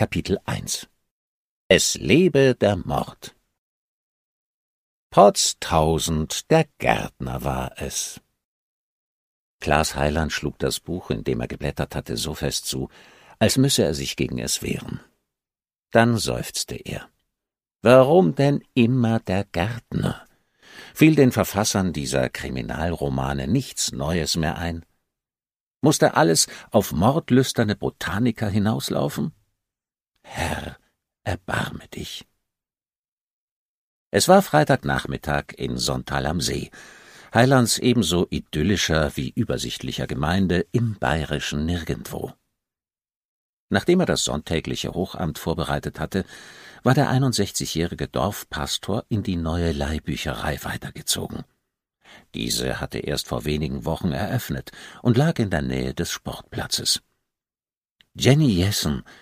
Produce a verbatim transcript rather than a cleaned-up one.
Kapitel eins. Es lebe der Mord. Potztausend, der Gärtner war es. Klaas Heiland schlug das Buch, in dem er geblättert hatte, so fest zu, als müsse er sich gegen es wehren. Dann seufzte er. Warum denn immer der Gärtner? Fiel den Verfassern dieser Kriminalromane nichts Neues mehr ein? Musste alles auf mordlüsterne Botaniker hinauslaufen? Herr, erbarme dich. Es war Freitagnachmittag in Sontal am See, Heilands ebenso idyllischer wie übersichtlicher Gemeinde im bayerischen Nirgendwo. Nachdem er das sonntägliche Hochamt vorbereitet hatte, war der einundsechzigjährige Dorfpastor in die neue Leihbücherei weitergezogen. Diese hatte erst vor wenigen Wochen eröffnet und lag in der Nähe des Sportplatzes. Jenny Jessen